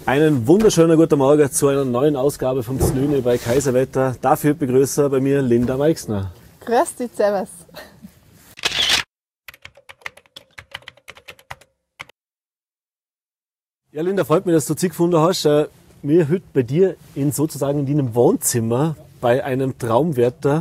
Einen wunderschönen guten Morgen zu einer neuen Ausgabe vom Znüni bei Kaiserwetter. Dafür begrüße bei mir Linda Meixner. Grüß dich, servus. Ja, Linda, freut mich, dass du Zeit gefunden hast. Wir heute bei dir in deinem Wohnzimmer bei einem Traumwärter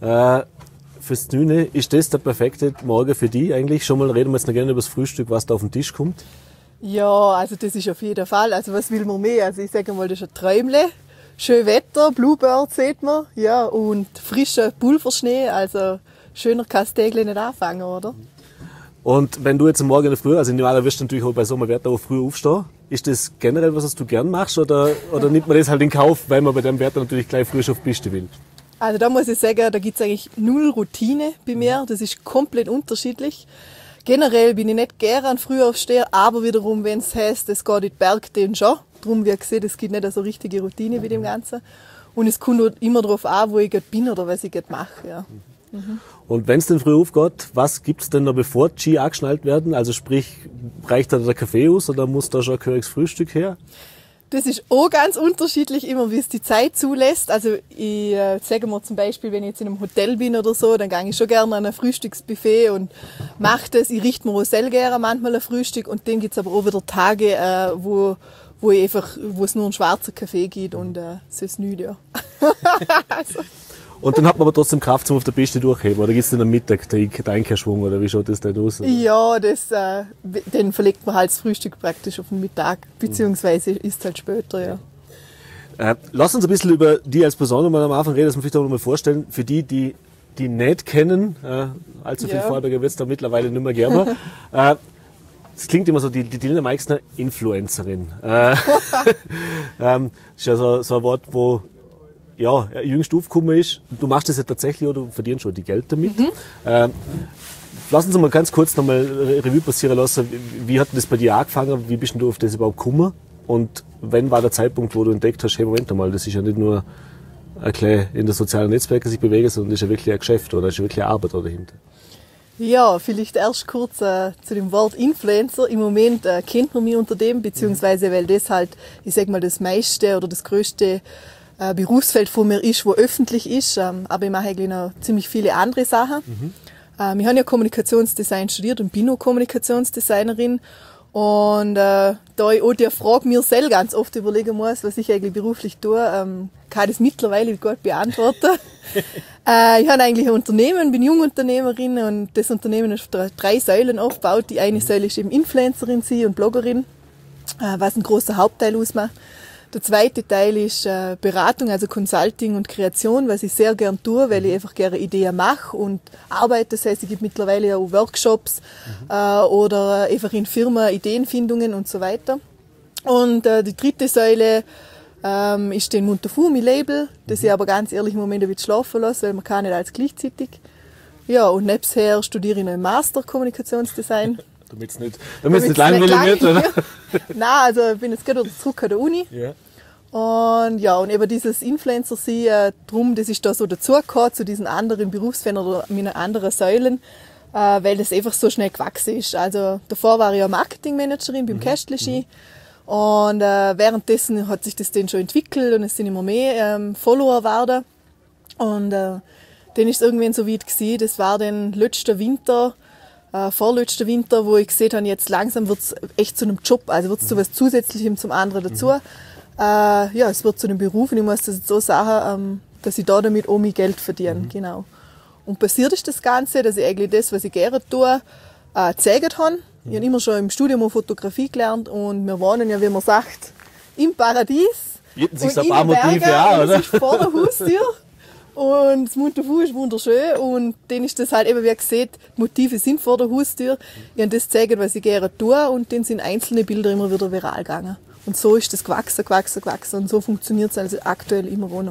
fürs Znüni. Ist das der perfekte Morgen für dich eigentlich? Schon mal reden wir jetzt noch gerne über das Frühstück, was da auf den Tisch kommt. Ja, also das ist auf jeden Fall. Also was will man mehr? Also ich sage mal, das ist ein Träumle. Schön Wetter, Bluebird sieht man, ja, und frischer Pulverschnee. Also schöner kann das Tägli nicht anfangen, oder? Und wenn du jetzt am Morgen in der Früh, also normalerweise wirst du natürlich auch bei Sommerwetter auch früh aufstehen, ist das generell was du gern machst oder nimmt man das halt in Kauf, weil man bei dem Wetter natürlich gleich frisch auf die Piste will? Also da muss ich sagen, da gibt's eigentlich null Routine bei mir. Das ist komplett unterschiedlich. Generell bin ich nicht gerne ein Frühaufsteher, aber wiederum, wenn es heisst, es geht in den Berg, dann schon. Darum, wie gesagt, es gibt nicht so richtige Routine bei dem Ganzen. Und es kommt immer darauf an, wo ich gerade bin oder was ich gerade mache. Ja. Und wenn es denn früh aufgeht, was gibt's denn noch, bevor die Ski angeschnallt werden? Also sprich, reicht da der Kaffee aus oder muss da schon ein gehöriges Frühstück her? Das ist auch ganz unterschiedlich, immer wie es die Zeit zulässt. Also ich sage mal zum Beispiel, wenn ich jetzt in einem Hotel bin oder so, dann gehe ich schon gerne an ein Frühstücksbuffet und mache das. Ich richte mir auch selber gerne manchmal ein Frühstück und dann gibt's aber auch wieder Tage, wo es nur einen schwarzen Kaffee gibt und so ist nichts, ja. Also. Und dann hat man aber trotzdem Kraft, zum auf der Piste durchheben. Oder gibt's denn am Mittag den Einkehrschwung oder wie schaut das denn aus? Ja, dann verlegt man halt das Frühstück praktisch auf den Mittag, beziehungsweise ist halt später, ja. Lass uns ein bisschen über die als Person mal am Anfang reden, dass wir vielleicht auch noch mal vorstellen, für die nicht kennen, allzu viel Vorarlberger wird's da mittlerweile nicht mehr geben. Es klingt immer so, die Linda Meixner Influencerin. Das ist ja so ein Wort, wo jüngst aufgekommen ist. Du machst das ja tatsächlich oder du verdienst schon die Geld damit. Lass uns mal ganz kurz nochmal Revue passieren lassen. Wie hat das bei dir angefangen? Wie bist du auf das überhaupt gekommen? Und wann war der Zeitpunkt, wo du entdeckt hast, hey, Moment mal, das ist ja nicht nur ein bisschen in den sozialen Netzwerken sich bewegen, sondern das ist ja wirklich ein Geschäft oder das ist ja wirklich eine Arbeit dahinter. Ja, vielleicht erst kurz zu dem Wort Influencer. Im Moment kennt man mich unter dem, beziehungsweise weil das halt, ich sag mal, das meiste oder das größte Berufsfeld von mir ist, wo öffentlich ist. Aber ich mache eigentlich noch ziemlich viele andere Sachen. Ich habe ja Kommunikationsdesign studiert und bin auch Kommunikationsdesignerin. Und da ich auch die Frage mir selbst ganz oft überlegen muss, was ich eigentlich beruflich tue, kann ich das mittlerweile gut beantworten. Ich habe eigentlich ein Unternehmen, bin Jungunternehmerin und das Unternehmen ist auf 3 Säulen aufgebaut. Die eine Säule ist eben Influencerin und Bloggerin, was einen grossen Hauptteil ausmacht. Der zweite Teil ist Beratung, also Consulting und Kreation, was ich sehr gern tue, weil ich einfach gerne Ideen mache und arbeite. Das heißt, ich gebe mittlerweile auch Workshops oder einfach in Firmen Ideenfindungen und so weiter. Und die dritte Säule ist den Montafumi-Label, das ich aber ganz ehrlich im Moment ein bisschen schlafen lasse, weil man kann nicht alles gleichzeitig. Ja, und nebenher studiere ich noch im Master Kommunikationsdesign. Damit es nicht langweilig wird, oder? Nein, also ich bin jetzt gerade zurück an der Uni. Ja. Und eben dieses Influencer-sein, das ist da so dazugekommen zu diesen anderen Berufsfeldern oder meinen anderen Säulen, weil das einfach so schnell gewachsen ist. Also davor war ich ja Marketingmanagerin beim Kästli-Ski und währenddessen hat sich das dann schon entwickelt und es sind immer mehr Follower geworden. Und dann ist es irgendwann so weit gewesen, das war dann letzten Winter, vorletzten Winter, wo ich gesehen habe, jetzt langsam wird's echt zu einem Job, also wird's zu was Zusätzlichem zum anderen dazu. Es wird zu einem Beruf und ich muss das jetzt so sagen, dass ich da damit auch mein Geld verdiene, genau. Und passiert ist das Ganze, dass ich eigentlich das, was ich gerne tue, gezeigt habe. Ich habe immer schon im Studium auch Fotografie gelernt und wir wohnen ja, wie man sagt, im Paradies. Bieten sich so ein paar Motive an, oder? Das ist vor der Haustür. Und das Montafu ist wunderschön und dann ist das halt eben, wie gesagt, die Motive sind vor der Haustür. Ich habe das gezeigt, was ich gerne tue und dann sind einzelne Bilder immer wieder viral gegangen. Und so ist das gewachsen und so funktioniert es also aktuell immer auch noch.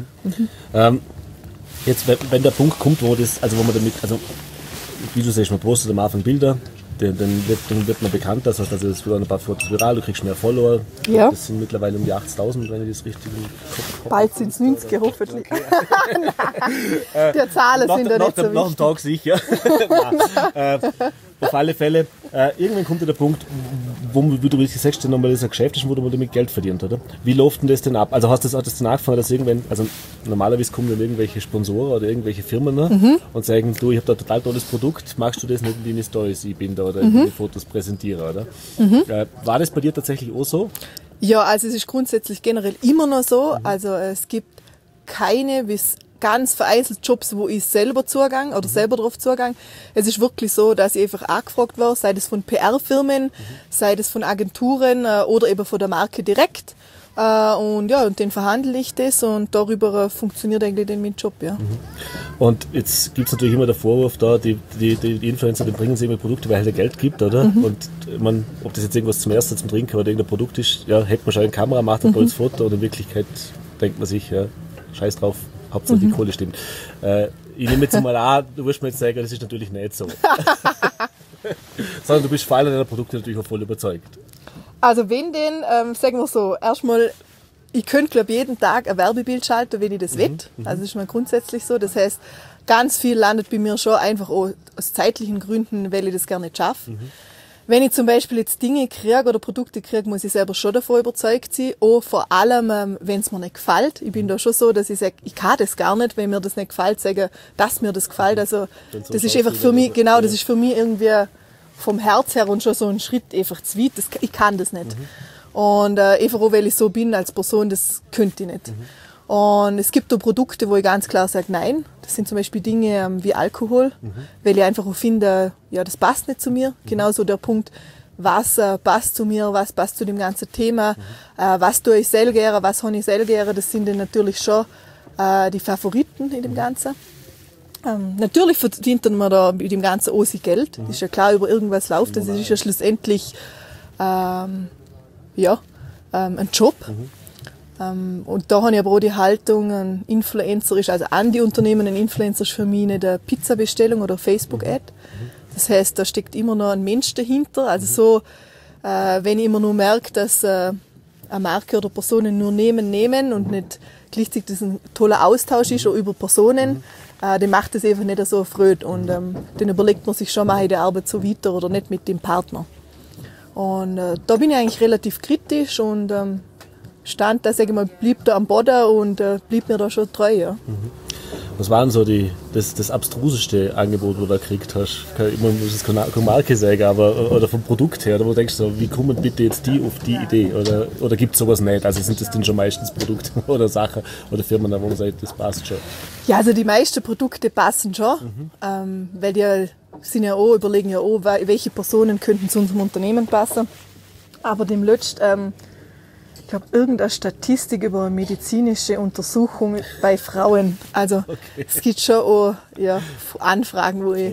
Jetzt, wenn der Punkt kommt, wo man damit, wie du sagst, man postet am Anfang Bilder, dann wird man bekannter, das heißt, also es wird ein paar Fotos viral, du kriegst mehr Follower. Ja. Das sind mittlerweile um die 80.000, wenn ich das richtig im Kopf habe. Bald sind es 90, hoffentlich. Okay. Die Zahlen sind ja nicht so wichtig. Nach dem Tag sicher. Auf alle Fälle, irgendwann kommt ja der Punkt, wo du gesagt hast, nochmal das ein Geschäft ist, wo du damit Geld verdient, oder? Wie läuft denn das denn ab? Also hat das dann angefangen, dass irgendwann, also normalerweise kommen dann irgendwelche Sponsoren oder irgendwelche Firmen und sagen, du, ich habe da ein total tolles Produkt, magst du das nicht in deine Stories einbinden oder in die Fotos präsentieren, oder? War das bei dir tatsächlich auch so? Ja, also es ist grundsätzlich generell immer noch so. Also es gibt keine bis ganz vereinzelt Jobs, wo ich selber Zugang oder selber darauf Zugang. Es ist wirklich so, dass ich einfach angefragt werde, sei das von PR-Firmen, sei das von Agenturen oder eben von der Marke direkt. Und dann verhandle ich das und darüber funktioniert eigentlich dann mein Job, ja. Und jetzt gibt es natürlich immer den Vorwurf da, die Influencer, die bringen sie immer Produkte, weil es halt Geld gibt, oder? Und ob das jetzt irgendwas zum Essen, zum Trinken oder irgendein Produkt ist, ja, hält man schon eine Kamera, macht ein tolles Foto und in Wirklichkeit denkt man sich, ja, scheiß drauf, Hauptsache die Kohle stimmt. Ich nehme jetzt mal an, du wirst mir jetzt sagen, das ist natürlich nicht so. Sondern du bist vor allem deiner Produkte natürlich auch voll überzeugt. Also wenn denn, sagen wir so, erstmal, ich könnte glaube jeden Tag ein Werbebild schalten, wenn ich das will. Also das ist mal grundsätzlich so. Das heißt, ganz viel landet bei mir schon einfach auch aus zeitlichen Gründen, weil ich das gar nicht schaffe. Wenn ich zum Beispiel jetzt Dinge kriege oder Produkte kriege, muss ich selber schon davon überzeugt sein. Auch vor allem, wenn es mir nicht gefällt. Ich bin da schon so, dass ich sage, ich kann das gar nicht, wenn mir das nicht gefällt, sagen, dass mir das gefällt. Also das ist einfach für mich, genau, das ist für mich irgendwie vom Herz her und schon so ein Schritt einfach zu weit. Ich kann das nicht. Und einfach auch, weil ich so bin als Person, das könnte ich nicht. Und es gibt da Produkte, wo ich ganz klar sage, nein. Das sind zum Beispiel Dinge wie Alkohol, weil ich einfach auch finde, ja, das passt nicht zu mir. Genauso der Punkt, was passt zu mir, was passt zu dem ganzen Thema, was tue ich selber gerne, was habe ich selber gerne, das sind dann natürlich schon die Favoriten in dem Ganzen. Natürlich verdient man da mit dem Ganzen auch sein Geld. Das ist ja klar, über irgendwas läuft. Das ist ja schlussendlich ein Job. Und da habe ich aber auch die Haltung, ein Influencer ist, also an die Unternehmen, ein Influencer ist für mich nicht eine Pizza-Bestellung oder Facebook-Ad. Das heißt, da steckt immer noch ein Mensch dahinter. Also so, wenn ich immer nur merke, dass eine Marke oder Personen nur nehmen und nicht gleichzeitig das ein toller Austausch ist, auch über Personen, dann macht das einfach nicht so Freude. Und dann überlegt man sich schon, mache ich die Arbeit so weiter oder nicht mit dem Partner. Und da bin ich eigentlich relativ kritisch und stand da, sage ich mal, blieb da am Boden und blieb mir da schon treu. Ja. Was war denn so das abstruseste Angebot, das du da gekriegt hast? Ich muss jetzt keine Marke sagen, aber oder vom Produkt her, oder wo denkst du, wie kommen bitte jetzt die auf die Idee? Oder gibt es sowas nicht? Also sind das denn schon meistens Produkte oder Sachen oder Firmen, wo man sagt, das passt schon? Ja, also die meisten Produkte passen schon, weil die sind ja auch, überlegen ja auch, welche Personen könnten zu unserem Unternehmen passen. Aber dem letzten, ich glaube, irgendeine Statistik über eine medizinische Untersuchung bei Frauen. Also es gibt schon auch Anfragen, wo ich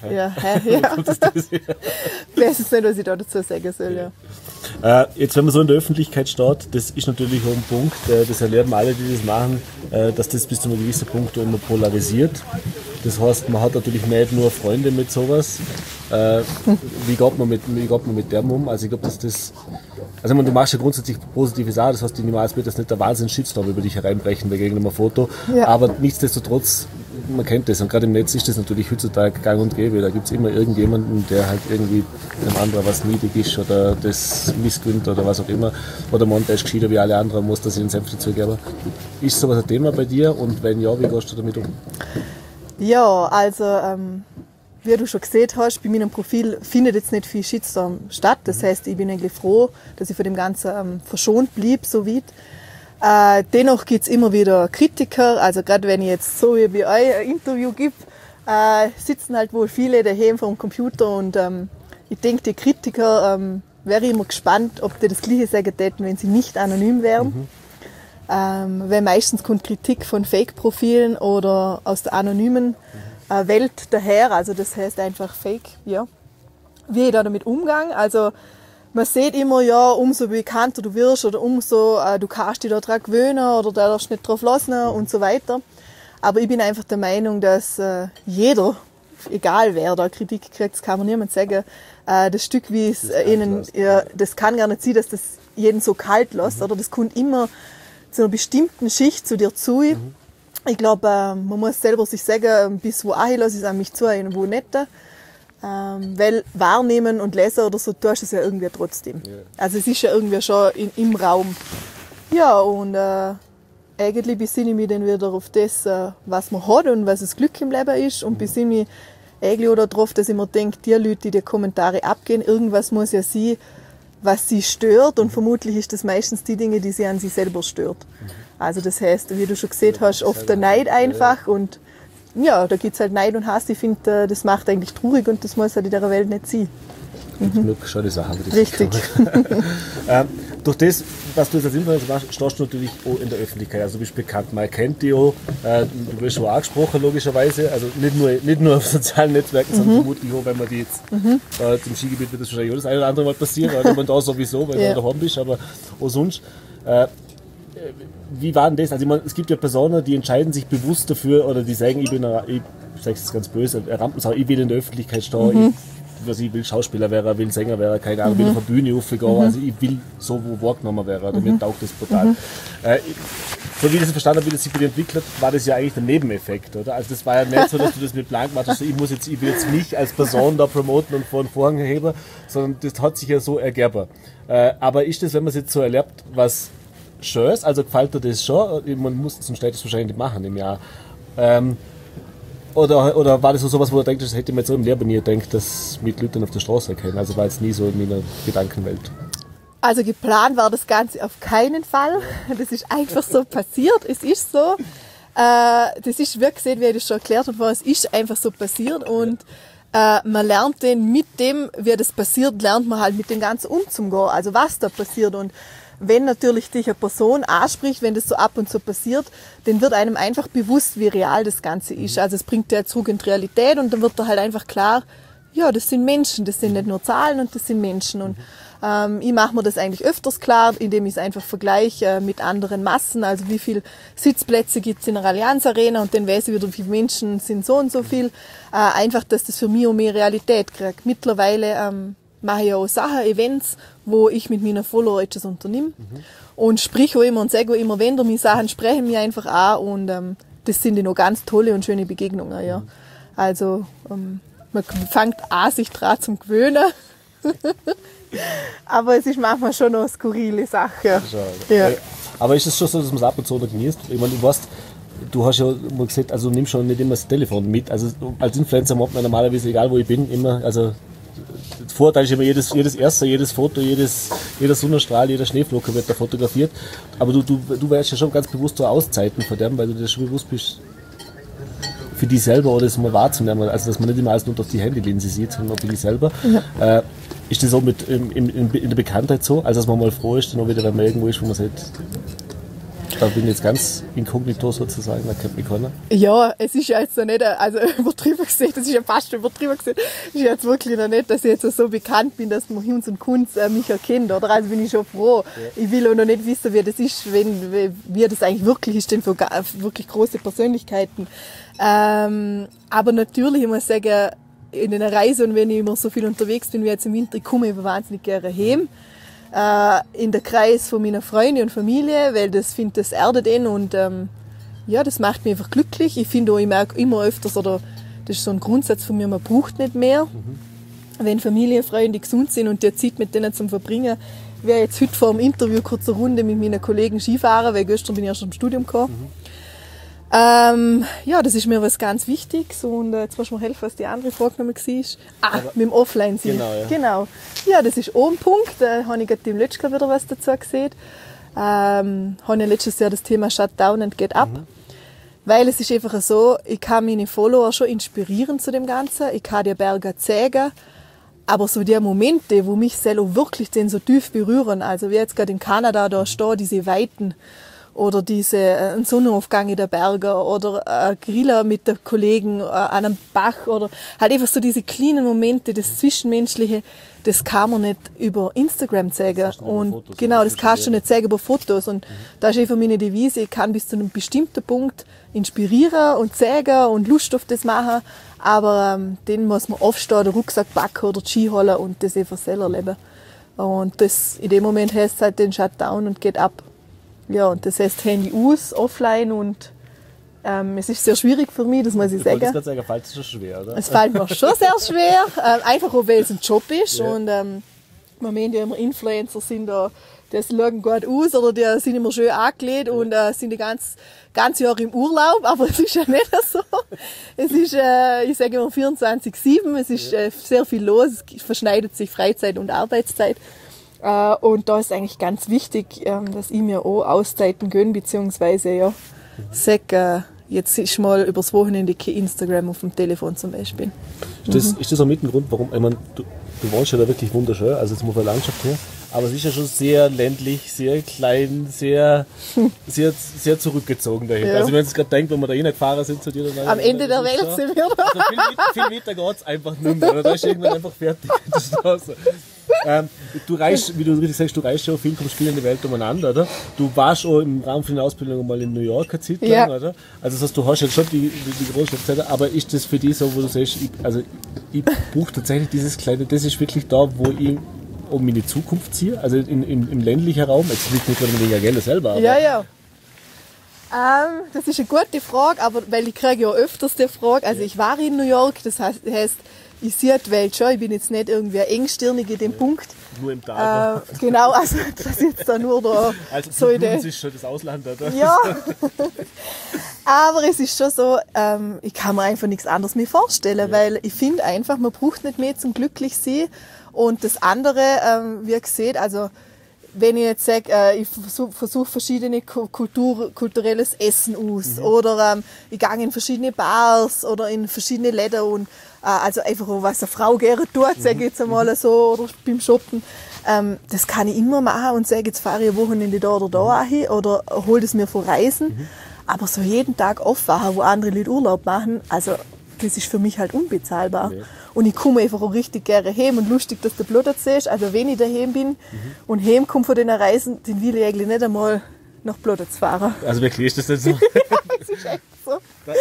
weiß es nicht, was ich da dazu sagen soll. Ja. Jetzt, wenn man so in der Öffentlichkeit steht, das ist natürlich auch ein Punkt, das erlernen alle, die das machen, dass das bis zu einem gewissen Punkt immer polarisiert. Das heißt, man hat natürlich nicht nur Freunde mit sowas. Wie geht man mit dem um? Also ich glaube, du machst ja grundsätzlich positive Sachen, das heißt, die niemals wird das nicht der Wahnsinn-Shitstorm über dich hereinbrechen wegen einem Foto. Ja. Aber nichtsdestotrotz, man kennt das und gerade im Netz ist das natürlich heutzutage gang und gäbe. Da gibt es immer irgendjemanden, der halt irgendwie einem anderen was niedrig ist oder das missgönnt oder was auch immer. Oder man ist gescheiter wie alle anderen, muss das in den Senf dazugeben. Ist sowas ein Thema bei dir und wenn ja, wie gehst du damit um? Ja, also wie du schon gesehen hast, bei meinem Profil findet jetzt nicht viel Shitstorm statt. Das heißt, ich bin eigentlich froh, dass ich von dem Ganzen verschont blieb, so weit. Dennoch gibt es immer wieder Kritiker. Also gerade wenn ich jetzt so wie bei euch ein Interview gebe, sitzen halt wohl viele daheim vor dem Computer und ich denke, die Kritiker wäre immer gespannt, ob die das Gleiche sagen täten, wenn sie nicht anonym wären. Weil meistens kommt Kritik von Fake-Profilen oder aus der anonymen Welt daher, also das heißt einfach Fake, ja. Wie ich da damit umgehe, also man sieht immer, ja, umso bekannter du wirst oder umso du kannst dich da dran gewöhnen oder da darfst du nicht drauf lassen und so weiter. Aber ich bin einfach der Meinung, dass jeder, egal wer da Kritik kriegt, das kann man niemand sagen, das Stück, wie es ihnen, ja, das kann gar nicht sein, dass das jeden so kalt lässt, oder das kommt immer zu einer bestimmten Schicht zu dir zu. Ich glaube, man muss selber sich sagen, bis wo lasse ich es an mich zu und wo nicht. Weil wahrnehmen und lesen oder so tust du es ja irgendwie trotzdem. Ja. Also es ist ja irgendwie schon im Raum. Ja, und eigentlich besinne ich mich dann wieder auf das, was man hat und was das Glück im Leben ist und besinne mich eigentlich auch darauf, dass ich mir denke, die Leute, die Kommentare abgeben, irgendwas muss ja sein, was sie stört und vermutlich ist das meistens die Dinge, die sie an sich selber stört. Also das heißt, wie du schon gesehen hast, oft der Neid einfach und ja, da gibt es halt Neid und Hass. Ich finde, das macht eigentlich traurig und das muss halt in dieser Welt nicht sein. Glück, schon die Sache. Richtig. Durch das, was du jetzt als Influencer machst, stehst du natürlich auch in der Öffentlichkeit. Also du bist bekannt, man kennt dich auch. Du wirst schon angesprochen, logischerweise. Also nicht nur auf sozialen Netzwerken, sondern vermutlich auch, wenn man die jetzt zum Skigebiet wird das wahrscheinlich auch das eine oder andere Mal passieren, weil man da sowieso, weil du daheim bist, aber auch sonst. Wie war denn das? Also ich meine, es gibt ja Personen, die entscheiden sich bewusst dafür oder die sagen, ich sage es ganz böse, Rampensau, ich will in der Öffentlichkeit stehen, ich will Schauspieler werden, will Sänger werden, keine Ahnung, will auf der Bühne aufgehen, also ich will so wo wahrgenommen werden, mir taugt das brutal. So wie ich das verstanden habe, wie das sich bei dir entwickelt, war das ja eigentlich der Nebeneffekt, oder? Also das war ja nicht so, dass du das mit Plan gemacht hast, ich will jetzt mich als Person da promoten und vor den Vorhang heben, sondern das hat sich ja so ergeben. Aber ist das, wenn man es jetzt so erlebt, was Schönes, also gefällt dir das schon? Man muss zum Start das wahrscheinlich nicht machen im Jahr. Oder war das so sowas, wo du denkst, das hätte man jetzt so im Leben nie gedacht, dass mit Leuten auf der Straße erkennen? Also war jetzt nie so in meiner Gedankenwelt. Also geplant war das Ganze auf keinen Fall. Das ist einfach so passiert. Es ist so. Das ist wirklich, wie ich das schon erklärt habe, es ist einfach so passiert und man lernt den mit dem, wie das passiert, lernt man halt mit dem Ganzen umzugehen. Also was da passiert und wenn natürlich dich eine Person anspricht, wenn das so ab und zu passiert, dann wird einem einfach bewusst, wie real das Ganze ist. Also es bringt dir zurück in die Realität und dann wird da halt einfach klar, ja, das sind Menschen, das sind nicht nur Zahlen und das sind Menschen. Und ich mache mir das eigentlich öfters klar, indem ich es einfach vergleiche mit anderen Massen. Also wie viele Sitzplätze gibt es in der Allianz Arena und dann weiß ich wieder, wie viele Menschen sind so und so viel. Einfach, dass das für mich auch mehr Realität kriegt. Mittlerweile mache ich auch Sachen, Events, wo ich mit meinen Followern etwas unternehme. Und sprich auch immer und sage auch immer, wenn du mich Sachen sprechen, mich einfach an. Und das sind noch ganz tolle und schöne Begegnungen. Ja. Also man fängt an, sich daran zu gewöhnen. Aber es ist manchmal schon noch eine skurrile Sache. Ja. Aber ist es schon so, dass man es ab und zu noch genießt? Ich meine, du hast ja mal gesagt, also nimm schon nicht immer das Telefon mit. Also als Influencer macht man normalerweise, egal wo ich bin, immer, also der Vorteil ist immer, jedes Erste, jedes Foto, jeder Sonnenstrahl, jeder Schneeflocke wird da fotografiert. Aber du weißt ja schon ganz bewusst so Auszeiten von dem, weil du dir schon bewusst bist, für dich selber oder das mal wahrzunehmen. Also dass man nicht immer alles nur durch die Handylinse sieht, sondern auch für dich selber. Ja. Ist das auch in der Bekanntheit so? Also dass man mal froh ist, dann auch wieder, wenn man irgendwo ist, wo man sagt, da bin ich jetzt ganz inkognito sozusagen, da kennt mich keiner. Ja, es ist ja jetzt noch nicht, also übertrieben gesehen, das ist ja fast übertrieben gesehen, es ist jetzt wirklich noch nicht, dass ich jetzt so bekannt bin, dass man Hinz und Kunz mich erkennt, oder? Also bin ich schon froh. Ja. Ich will auch noch nicht wissen, wie das ist, wie das eigentlich wirklich ist, denn für wirklich große Persönlichkeiten. Aber natürlich, ich muss sagen, in einer Reise und wenn ich immer so viel unterwegs bin wie jetzt im Winter, ich komme immer wahnsinnig gerne heim. In der Kreis von meiner Freunde und Familie, weil das erdet ihn und ja, das macht mich einfach glücklich. Ich finde auch, ich merke immer öfters, oder das ist so ein Grundsatz von mir, man braucht nicht mehr. Wenn Familie, Freunde gesund sind und die Zeit mit denen zum Verbringen, wäre jetzt heute vor dem Interview kurz eine Runde mit meinen Kollegen Skifahren, weil gestern bin ich erst im Studium gekommen. Ja, das ist mir was ganz Wichtiges und jetzt musst du mir helfen, was die andere Frage nochmal war. Mit dem Offline-Sein. Genau. Ja, das ist auch ein Punkt. Da habe ich gerade im letzten Jahr wieder was dazu gesehen. Habe ich letztes Jahr das Thema Shut Down and Get Up. Weil es ist einfach so, ich kann meine Follower schon inspirieren zu dem Ganzen. Ich kann die Berge zeigen. Aber so die Momente, wo mich selber wirklich so tief berühren, also wie jetzt gerade in Kanada, da stehen diese Weiten, oder ein Sonnenaufgang in der Berge oder Griller mit den Kollegen an einem Bach oder halt einfach so diese kleinen Momente, das Zwischenmenschliche, das kann man nicht über Instagram zeigen. Und Fotos, genau, das kannst du nicht zeigen über Fotos. Und da ist einfach meine Devise, ich kann bis zu einem bestimmten Punkt inspirieren und zeigen und Lust auf das machen, aber den muss man aufstehen, den Rucksack packen oder die Ski holen und das einfach selber leben. Und das in dem Moment heißt es halt den Shutdown und geht ab. Ja, und das heißt Handy aus, offline und Es ist sehr schwierig für mich, das muss ich sagen. Ich wollte sagen, fällt es schon schwer, oder? Es fällt mir schon sehr schwer, einfach auch weil es ein Job ist. Ja. Und man meint ja immer, Influencer sind da, die schauen gut aus oder die sind immer schön angelegt und sind die ganze Jahr im Urlaub, aber es ist ja nicht so. Es ist, ich sage immer 24/7, es ist sehr viel los, es verschneidet sich Freizeit und Arbeitszeit. Und da ist eigentlich ganz wichtig, dass ich mir auch Auszeiten gönne, beziehungsweise ja, sage, jetzt ist mal übers Wochenende kein Instagram auf dem Telefon zum Beispiel. Ist das auch mit dem Grund, warum, ich meine, du wohnst ja da wirklich wunderschön, also jetzt mal von der Landschaft her, aber es ist ja schon sehr ländlich, sehr klein, sehr zurückgezogen dahin. Ja. Also wenn man jetzt gerade denkt, wenn wir da hingefahren sind zu dir, dann am Ende der Welt sind wir da. Also viel weiter geht es einfach nicht mehr, oder? Da ist irgendwann einfach fertig in der Straße. Du reist, wie du richtig sagst, du reist ja auch viel, kommst viel in die Welt umeinander, oder? Du warst auch im Rahmen von der Ausbildung mal in New York eine Zeit lang, oder? Also das heißt, du hast jetzt schon die Großstadtzeit, aber ist das für dich so, wo du sagst, ich brauche tatsächlich dieses kleine, das ist wirklich da, wo ich um meine Zukunft ziehe, also im ländlichen Raum, jetzt nicht weniger Geld selber, aber... Ja. Das ist eine gute Frage, aber weil ich kriege ja öfters die Frage, also ich war in New York, das heißt ich sehe die Welt schon, ich bin jetzt nicht irgendwie engstirnig in dem Punkt. Nur im Tag. Genau, also das jetzt da nur da. Also so das ist schon das Ausland, oder? Ja, aber es ist schon so, ich kann mir einfach nichts anderes mehr vorstellen, weil ich finde einfach, man braucht nicht mehr zum Glücklichsein. Und das andere, wie ihr seht, also wenn ich jetzt sage, ich versuche verschiedene kulturelles Essen aus oder ich gehe in verschiedene Bars oder in verschiedene Läden und also einfach was eine Frau gerne tut, sage ich jetzt einmal so, oder beim Shoppen, das kann ich immer machen und sage, jetzt fahre ich ein Wochenende da oder da hin oder hole das mir von Reisen, aber so jeden Tag aufwachen, wo andere Leute Urlaub machen, also das ist für mich halt unbezahlbar. Ja. Und ich komme einfach auch richtig gerne heim und lustig, dass du Blut erzählst. Also wenn ich daheim bin und heimkomme von den Reisen, dann will ich eigentlich nicht einmal nach Blodetz fahren. Also wirklich ist das nicht so? Ja, es ist echt so.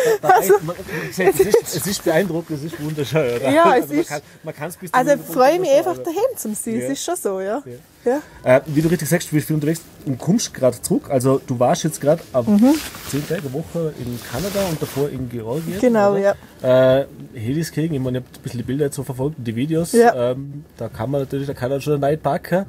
Es ist beeindruckend, es ist wunderschön. Oder? Ja, es also ist. Man kann's bis also ich freue mich einfach daheim zum Sehen, es ist schon so, ja. Wie du richtig sagst, du bist viel unterwegs und kommst gerade zurück. Also du warst jetzt gerade 10 Tage eine Woche in Kanada und davor in Georgien. Genau, oder? ja. Heliskirchen, ich meine, ich habe ein bisschen die Bilder jetzt so verfolgt und die Videos. Ja. Da kann man schon einen Neid packen.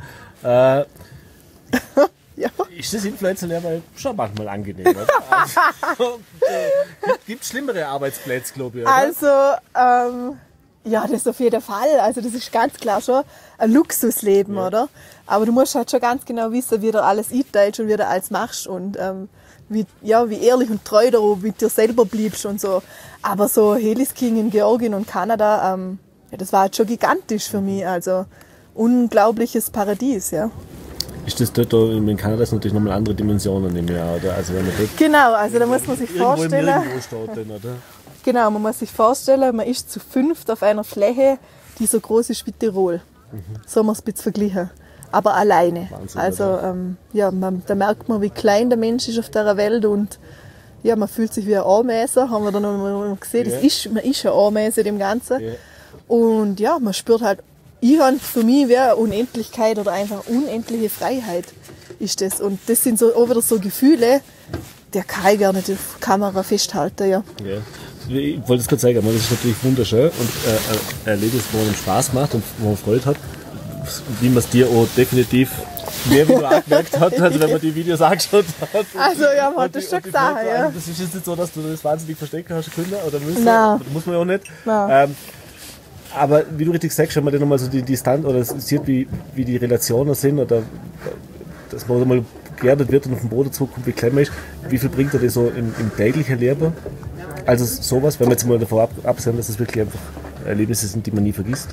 Ja. Ist das Influencer-Lehrer schon manchmal angenehm, oder? Also, gibt schlimmere Arbeitsplätze, glaube ich, oder? Also, ja, das auf jeden Fall. Also das ist ganz klar schon ein Luxusleben, oder? Aber du musst halt schon ganz genau wissen, wie du alles einteilst und wie du alles machst und wie ehrlich und treu du mit dir selber bleibst und so. Aber so Heliskiing in Georgien und Kanada, das war halt schon gigantisch für mich. Also unglaubliches Paradies, ja. Ist das dort in Kanada ist natürlich nochmal andere Dimensionen im Jahr, oder? Also wenn man dort genau, also da muss man sich vorstellen. Steht, oder? Genau, man muss sich vorstellen, man ist zu 5 auf einer Fläche, die so groß ist wie Tirol. So haben wir es ein bisschen verglichen. Aber alleine. Wahnsinn, also da merkt man, wie klein der Mensch ist auf dieser Welt und ja, man fühlt sich wie ein Ameise, haben wir dann noch mal gesehen. Yeah. Man ist ein Ameise dem Ganzen. Yeah. Und ja, man spürt halt, ich habe für mich wie eine Unendlichkeit oder einfach unendliche Freiheit ist das. Und das sind so auch wieder so Gefühle, der kann ich gar nicht auf Kamera festhalten, ja. Ich wollte es gerade sagen, das ist natürlich wunderschön und ein Erlebnis, wo einem Spaß macht und wo man Freude hat, wie man es dir auch definitiv mehr wieder angemerkt hat, also wenn man die Videos angeschaut hat. Also ja, man hat das schon gesagt, ja. Das ist jetzt nicht so, dass du das wahnsinnig verstecken hast können oder müssen, Nein. muss man ja auch nicht. Aber wie du richtig sagst, wenn man dann nochmal so die Distanz oder sieht, wie die Relationen sind oder dass man mal geerdet wird und auf den Boden zurückkommt, wie klein man ist, wie viel bringt er das so im täglichen Leben? Also sowas, wenn wir jetzt mal davon absehen, dass es wirklich einfach Erlebnisse sind, die man nie vergisst.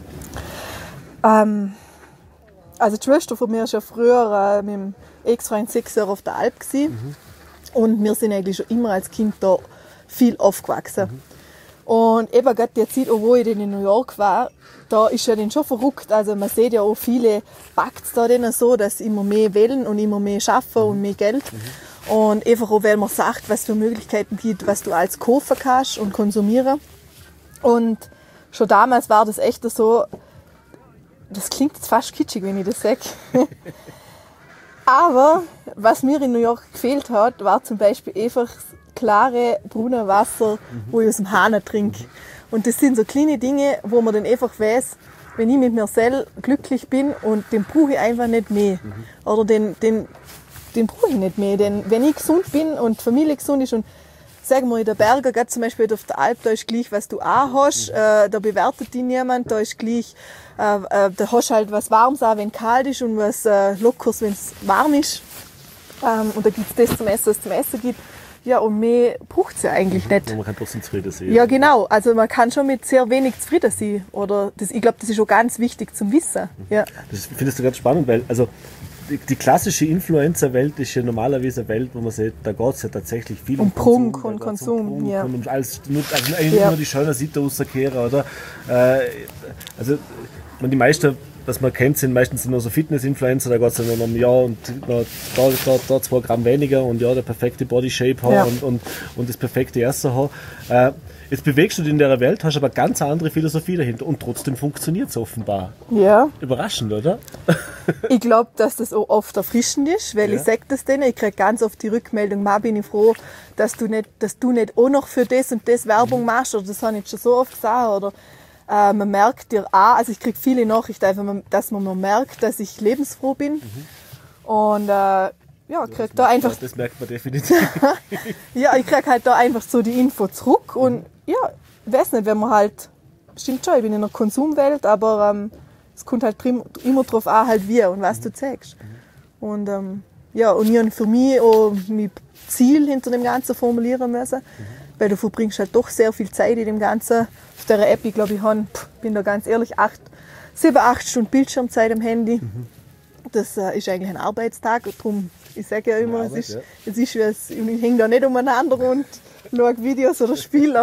Also die Schwester von mir war ja früher mit dem Ex-Freund 6 Jahre auf der Alp gewesen. Und wir sind eigentlich schon immer als Kind da viel aufgewachsen. Und eben gerade die Zeit, wo ich dann in New York war, da ist ja dann schon verrückt. Also man sieht ja auch, viele packt es da dann so, dass sie immer mehr wählen und immer mehr schaffen und mehr Geld. Und einfach auch, weil man sagt, was für Möglichkeiten gibt, was du als kaufen kannst und konsumieren. Und schon damals war das echt so, das klingt jetzt fast kitschig, wenn ich das sage. Aber was mir in New York gefehlt hat, war zum Beispiel einfach klare, braune Wasser, wo ich aus dem Hahn trinke. Und das sind so kleine Dinge, wo man dann einfach weiß, wenn ich mit mir selbst glücklich bin und den brauche ich einfach nicht mehr. Oder den brauche ich nicht mehr. Denn wenn ich gesund bin und die Familie gesund ist und sagen wir in der Berge, gerade zum Beispiel auf der Alp, da ist gleich, was du auch hast, da bewertet dich niemand, da ist gleich, da hast halt was Warmes auch, wenn es kalt ist und was Lockeres, wenn es warm ist. Und da gibt es das zum Essen, was es zum Essen gibt. Ja, und mehr braucht es ja eigentlich nicht. Und man kann trotzdem zufrieden sein. Ja, genau. Also man kann schon mit sehr wenig zufrieden sein. Oder ich glaube, das ist auch ganz wichtig zum Wissen. Ja. Das findest du ganz spannend, weil also die klassische Influencer-Welt ist ja normalerweise eine Welt, wo man sieht, da geht es ja tatsächlich viel um Prunk und Konsum. Prunk ja. Und alles, also eigentlich nur die schönen Seiten rauskehren, oder? Also die meisten, was man kennt, sind meistens nur so Fitness-Influencer, da geht es dann um ja und da 2 Gramm weniger und ja, der perfekte Body-Shape haben und das perfekte Essen haben. Jetzt bewegst du dich in der Welt, hast aber ganz andere Philosophie dahinter und trotzdem funktioniert es offenbar. Ja. Überraschend, oder? Ich glaube, dass das auch oft erfrischend ist, weil ich sage das denen, ich kriege ganz oft die Rückmeldung, Ma, bin ich froh, dass du nicht auch noch für das und das Werbung machst, oder das habe ich jetzt schon so oft gesagt, oder man merkt dir auch, also ich kriege viele Nachrichten, einfach, dass man merkt, dass ich lebensfroh bin. Und krieg da einfach. Das merkt man definitiv. Ja, ich kriege halt da einfach so die Info zurück und ja, ich weiß nicht, wenn man halt, stimmt schon, ich bin in einer Konsumwelt, aber es kommt halt immer drauf an, halt wie und was du zeigst. Und und ich habe für mich auch mein Ziel hinter dem Ganzen formulieren müssen, weil du verbringst halt doch sehr viel Zeit in dem Ganzen. Auf der App, ich glaube, bin da ganz ehrlich, 7, 8 Stunden Bildschirmzeit am Handy. Das ist eigentlich ein Arbeitstag. Darum, ich sage ja immer, ich hänge da nicht umeinander und schaue Videos oder Spiele.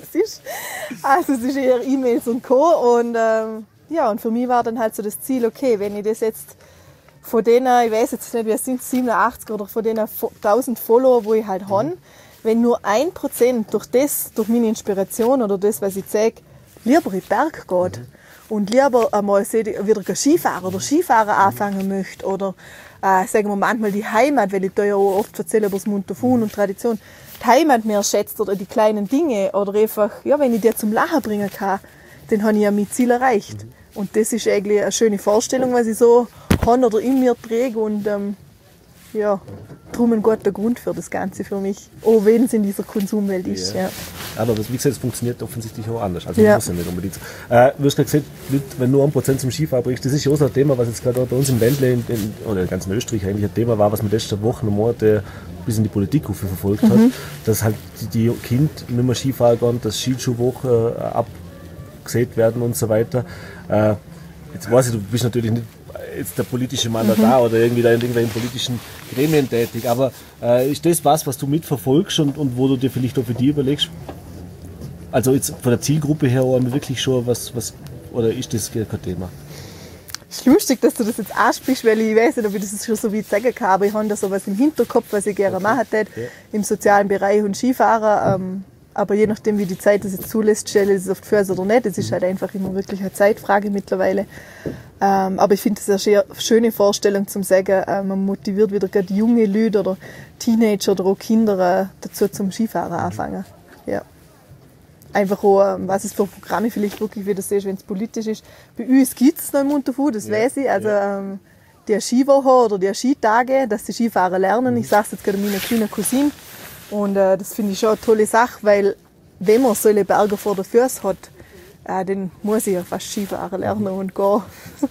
Also es ist eher E-Mails und Co. Und und für mich war dann halt so das Ziel, okay, wenn ich das jetzt von denen, ich weiß jetzt nicht, wie es sind, 87 oder von denen 1000 Follower, wo ich halt habe, wenn nur 1% durch meine Inspiration oder das, was ich zeige, lieber in den Berg geht und lieber einmal wieder Skifahren oder Skifahren anfangen möchte oder sagen wir manchmal die Heimat, weil ich da ja auch oft erzähle über das Montafon und Tradition, die Heimat mehr schätzt oder die kleinen Dinge oder einfach, wenn ich die zum Lachen bringen kann, dann habe ich ja mein Ziel erreicht. Und das ist eigentlich eine schöne Vorstellung, was ich so habe oder in mir träge und darum ein guter Grund für das Ganze für mich, auch wenn es in dieser Konsumwelt ist. Ja. Aber wie gesagt, es funktioniert offensichtlich auch anders. Also muss ja nicht unbedingt. Du hast gerade gesagt, wenn nur 1% zum Skifahren bringst, das ist ja auch so ein Thema, was jetzt gerade bei uns im Ländle oder ganz in Österreich eigentlich ein Thema war, was man letzte Woche und Monate bis in die Politik verfolgt hat, dass halt die Kinder nicht mehr Skifahren gehen, dass Skischuhwochen abgesehen werden und so weiter. Jetzt weiß ich, du bist natürlich nicht jetzt der politische Mann da oder irgendwie da in irgendwelchen politischen Gremien tätig, aber ist das was du mitverfolgst und wo du dir vielleicht auch für die überlegst, also jetzt von der Zielgruppe her wirklich schon was oder ist das kein Thema? Es ist lustig, dass du das jetzt ansprichst, weil ich weiß nicht, ob ich das schon so weit sagen kann, aber ich habe da so was im Hinterkopf, was ich gerne machen würde, im sozialen Bereich und Skifahren. Aber je nachdem, wie die Zeit das jetzt zulässt, stelle ich es oft vor oder nicht. Das ist halt einfach immer wirklich eine Zeitfrage mittlerweile. Aber ich finde es eine schöne Vorstellung zum sagen, man motiviert wieder gerade junge Leute oder Teenager oder auch Kinder dazu zum Skifahren anfangen. Ja. Einfach auch, was es für Programme vielleicht wirklich wieder siehst, wenn es politisch ist. Bei uns gibt es noch im Montafon, das weiß ich. Also die Skiwoche oder die Skitage, dass die Skifahrer lernen. Ich sage es jetzt gerade meiner kleinen Cousine. Und das finde ich schon eine tolle Sache, weil wenn man solche Berge vor der Füße hat, dann muss ich ja fast Skifahren lernen und gehen.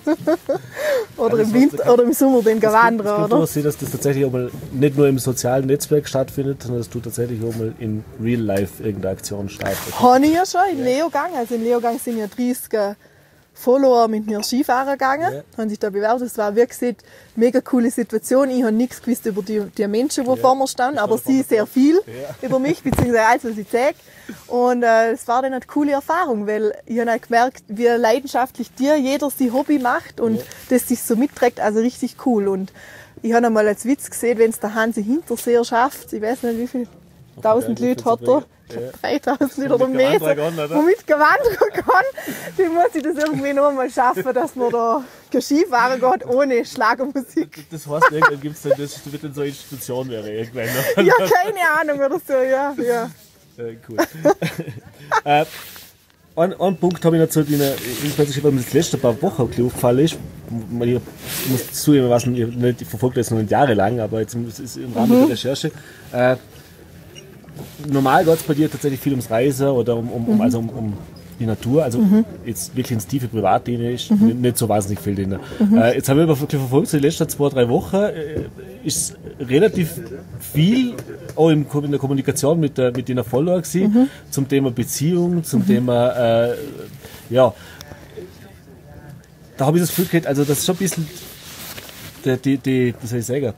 Oder im Winter oder im Sommer dann wandern. Es kann sein, dass das tatsächlich auch mal nicht nur im sozialen Netzwerk stattfindet, sondern dass du tatsächlich auch mal in Real Life irgendeine Aktion startest. Habe ich ja schon in Leogang. Also in Leogang sind ja 30 Follower mit mir Skifahren gegangen, haben sich da bewerbt. Das war wirklich eine mega coole Situation. Ich habe nichts gewusst über die Menschen, die vor mir standen, aber sie sehr viel über mich, beziehungsweise alles, was ich zeige. Und es war dann eine coole Erfahrung, weil ich habe halt gemerkt, wie leidenschaftlich jeder sein Hobby macht und das sich so mitträgt, also richtig cool. Und ich habe einmal als Witz gesehen, wenn es der Hansi Hinterseer schafft, ich weiß nicht wie viel, 1000 Leute hat er, 3000 Leute oder mehr, womit gewandert kann, dann muss ich das irgendwie noch mal schaffen, dass wir da kein Skifahren geht ohne Schlagermusik. Das heißt, irgendwann gibt's dann, das wird dann so eine Institution wäre irgendwann noch. Ja, keine Ahnung oder so, ja. Cool. Einen Punkt habe ich noch zu deiner, insbesondere weil mir das letzte paar Wochen aufgefallen ist. Ich muss zugeben, ich verfolge das noch nicht jahrelang, aber jetzt ist im Rahmen der Recherche. Normal geht es bei dir tatsächlich viel ums Reisen oder um die Natur, also jetzt wirklich ins tiefe Privatdien ist nicht so wahnsinnig viel drin. Jetzt haben wir aber wirklich verfolgt, so die letzten 2-3 Wochen ist relativ viel auch in der Kommunikation mit den Followern gewesen, zum Thema Beziehung, zum Thema, da habe ich das Gefühl gehabt, also das ist schon ein bisschen wie soll ich sagen,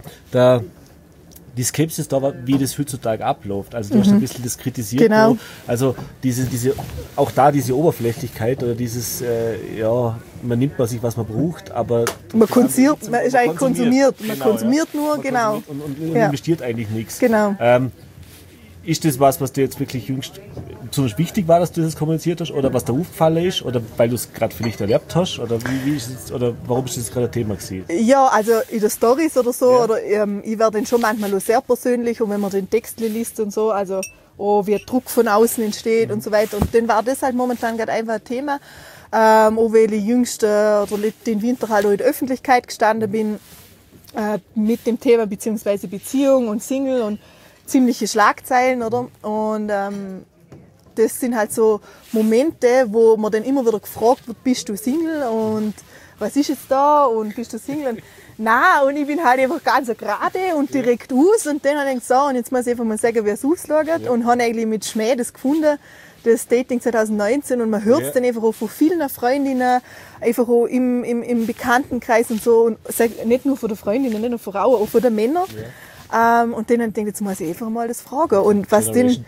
die Skepsis da war, wie das heutzutage abläuft. Also du hast ein bisschen das kritisiert. Genau. Also auch da diese Oberflächlichkeit oder dieses, man nimmt bei sich, was man braucht, aber man konsumiert, man ist eigentlich konsumiert. Man genau, konsumiert nur, man genau. Und investiert eigentlich nichts. Genau. Ist das was dir jetzt wirklich jüngst besonders wichtig war, dass du das kommuniziert hast, oder was da aufgefallen ist, oder weil du es gerade vielleicht erlebt hast, oder wie ist es, oder warum ist das gerade ein Thema gewesen? Ja, also in den Stories oder so, oder ich werde dann schon manchmal auch sehr persönlich, und wenn man den Text liest und so, also wie Druck von außen entsteht und so weiter, und dann war das halt momentan gerade einfach ein Thema, weil ich jüngst oder den Winter halt auch in der Öffentlichkeit gestanden bin, mit dem Thema beziehungsweise Beziehung und Single und ziemliche Schlagzeilen, oder? Und das sind halt so Momente, wo man dann immer wieder gefragt wird, bist du Single und was ist jetzt da und bist du Single? Und nein, und ich bin halt einfach ganz gerade und direkt aus, und dann habe ich gesagt, so, und jetzt muss ich einfach mal sagen, wie es ausschaut, und habe eigentlich mit Schmäh das gefunden, das Dating 2019, und man hört es dann einfach auch von vielen Freundinnen, einfach auch im Bekanntenkreis und so, und nicht nur von den Freundinnen, nicht nur von Frauen, auch von den Männern. Und dann denke ich, jetzt muss ich einfach mal das fragen. Und was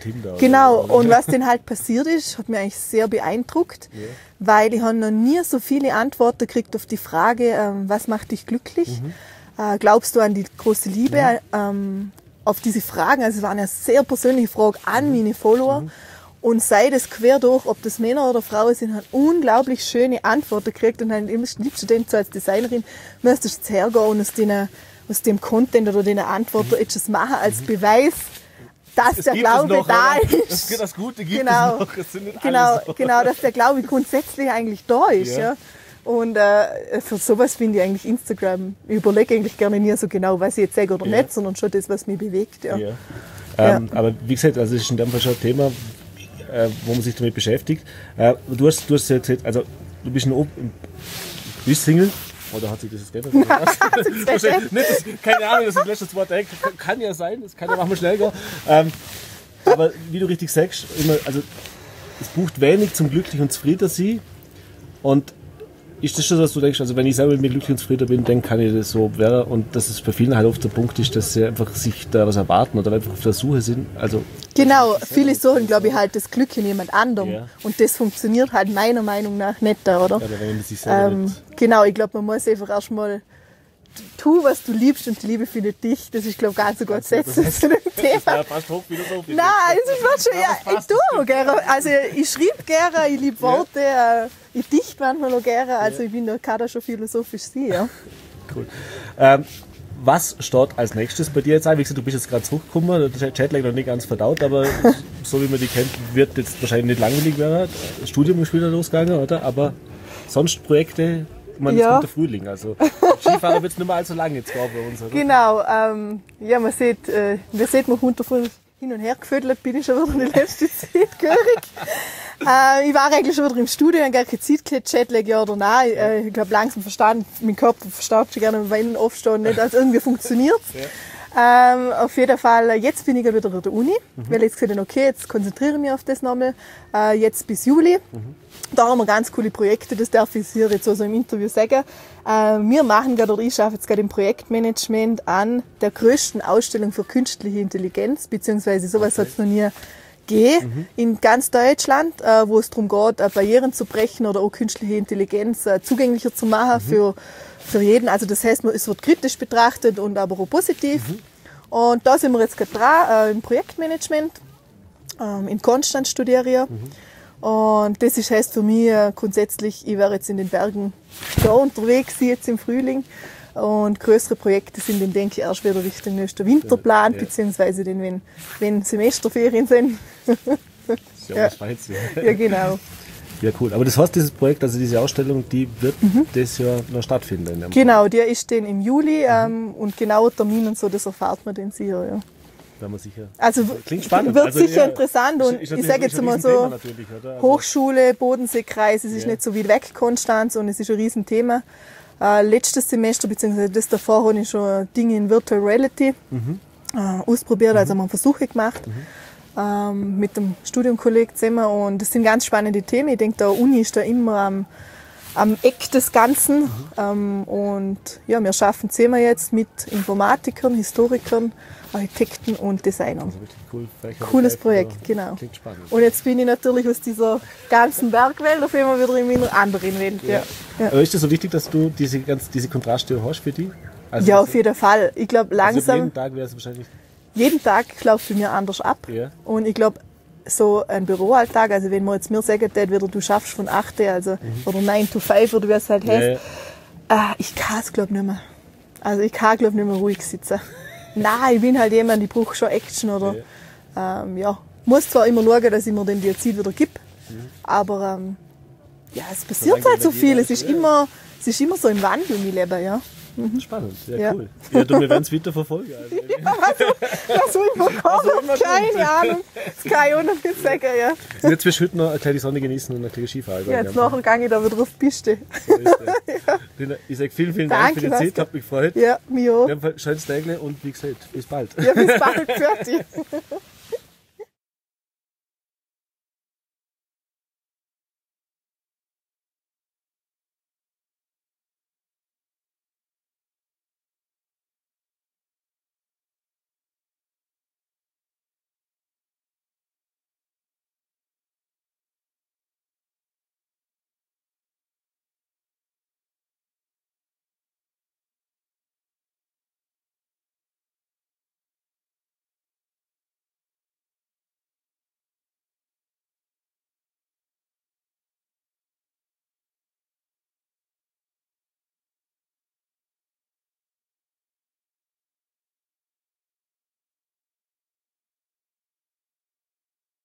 was denn halt passiert ist, hat mich eigentlich sehr beeindruckt, weil ich habe noch nie so viele Antworten gekriegt auf die Frage, was macht dich glücklich? Glaubst du an die große Liebe? Auf diese Fragen, also es waren ja sehr persönliche Fragen an meine Follower. Und sei das quer durch, ob das Männer oder Frauen sind, haben unglaublich schöne Antworten gekriegt, und haben immer liebst du so als Designerin, müsstest jetzt hergehen und aus dem Content oder den Antworten etwas machen als Beweis, dass der Glaube noch, da ist. Das Gute gibt es noch. Es sind nicht genau, dass der Glaube grundsätzlich eigentlich da ist. Ja. Und für sowas finde ich eigentlich Instagram, ich überlege eigentlich gerne nie so genau, was ich jetzt sage oder nicht, sondern schon das, was mich bewegt. Ja. Aber wie gesagt, also das ist in dem Fall schon ein Thema, wo man sich damit beschäftigt. Du hast jetzt, also du bist Single. Oder hat sich das jetzt geändert? Keine Ahnung, das sind die letzten 2 Tage. Kann ja sein, das kann ja manchmal schnell gehen. Aber wie du richtig sagst, also es braucht wenig zum glücklich und zufrieden sein. Und ist das schon, dass du denkst, also wenn ich selber mit mir glücklich und zufrieden bin, dann kann ich das so werden. Und dass es bei vielen halt oft der Punkt ist, dass sie einfach sich da was erwarten oder einfach auf der Suche sind. Also genau, viele suchen, glaube ich, halt das Glück in jemand anderem. Ja. Und das funktioniert halt meiner Meinung nach nicht da, oder? Ja, wenn man sich selber genau, ich glaube, man muss einfach erstmal tu, was du liebst, und die Liebe findet dich. Das ist, glaube ich, ganz so gut gesetzt zu dem Thema. Das ist fast hochphilosophisch. Nein, das ist schon, ich tue gerne. Also ich schreibe gerne, ich liebe Worte, ich dichte manchmal noch gerne, also ich kann da schon philosophisch sein. Ja. Cool. Was steht als nächstes bei dir jetzt an? Wie gesagt, du bist jetzt gerade zurückgekommen, der Chatlag noch nicht ganz verdaut, aber so wie man die kennt, wird jetzt wahrscheinlich nicht langweilig werden. Das Studium ist wieder losgegangen, oder? Aber sonst Projekte? Jetzt kommt der Frühling, also Skifahrer wird es nicht mehr allzu lange jetzt bei uns, oder? Genau, man sieht, man runter hin und her gefödelt, bin ich schon wieder in der letzten Zeit gehörig. Ich war eigentlich schon wieder im Studio, ich habe gar keine Zeit gehabt, Jetlag ja oder nein. Ich glaube, langsam verstanden, mein Körper versteht schon gerne, wenn aufstehen nicht, also irgendwie funktioniert es. Auf jeden Fall, jetzt bin ich wieder an der Uni, weil ich jetzt gesagt habe, okay, jetzt konzentriere ich mich auf das nochmal, jetzt bis Juli. Da haben wir ganz coole Projekte, das darf ich hier jetzt also im Interview sagen. Wir machen gerade, oder ich arbeite jetzt gerade im Projektmanagement an der größten Ausstellung für künstliche Intelligenz, beziehungsweise sowas hat es noch nie gegeben in ganz Deutschland, wo es darum geht, Barrieren zu brechen oder auch künstliche Intelligenz zugänglicher zu machen für jeden. Also das heißt, es wird kritisch betrachtet und aber auch positiv. Und da sind wir jetzt gerade dran, im Projektmanagement. In Konstanz studiere ich. Und das heißt für mich grundsätzlich, ich wäre jetzt in den Bergen da unterwegs jetzt im Frühling. Und größere Projekte sind dann, denke ich, erst wieder Richtung nächster Winterplan, beziehungsweise dann, wenn Semesterferien sind. Ja, das weiß ich. Ja, genau. Ja, cool. Aber das heißt, dieses Projekt, also diese Ausstellung, die wird das Jahr noch stattfinden? Genau, der ist dann im Juli und genauer Termin und so, das erfahrt man dann sicher, ja. Da man sicher. Also klingt spannend. Wird sicher interessant und ich sage jetzt mal so, also Hochschule, Bodenseekreis, es ist nicht so weit weg, Konstanz, und es ist ein Riesenthema. Letztes Semester, beziehungsweise das davor, habe ich schon Dinge in Virtual Reality ausprobiert, also haben wir Versuche gemacht mit dem Studienkolleg zusammen, und das sind ganz spannende Themen. Ich denke, der Uni ist da immer am Eck des Ganzen und ja, wir schaffen zusammen jetzt mit Informatikern, Historikern, Architekten und Designern. Also wirklich cool. Cooles Projekt, genau. Klingt spannend. Und jetzt bin ich natürlich aus dieser ganzen Bergwelt auf einmal wieder in einer anderen Welt. Ja. Ja. Aber ist das so wichtig, dass du diese Kontraste hast für dich? Also Ja, auf jeden Fall. Ich glaube, langsam, jeden Tag wäre es wahrscheinlich. jeden Tag läuft bei mir anders ab. Ja. Und ich glaube, so ein Büroalltag, also wenn man jetzt mir sagen würde, wieder du schaffst von 8, also, oder 9 to 5, oder wie es halt heißt, ich kann es, glaube ich, nicht mehr. Also ich kann, glaube ich, nicht mehr ruhig sitzen. Nein, ich bin halt jemand, ich brauche schon Action, oder, muss zwar immer schauen, dass ich mir dann die Zeit wieder gebe, aber, es passiert halt so viel, es ist immer so im Wandel, mein Leben, ja. Spannend, ja, cool. Ja, du, wir werden es weiter verfolgen. Also. Was soll ich bekommen? Keine Ahnung. Das kann ich auch noch nicht sagen, ja. Und jetzt wirst du heute noch eine kleine Sonne genießen und eine kleine Skifahren. Ja, jetzt nachher gehe ich da wieder auf die Piste. So ist es. Ich sage vielen Dank für die Zeit, hat mich gefreut. Ja, mir auch. Wir haben ein schönes Tag und wie gesagt, bis bald. Ja, bis bald, fertig.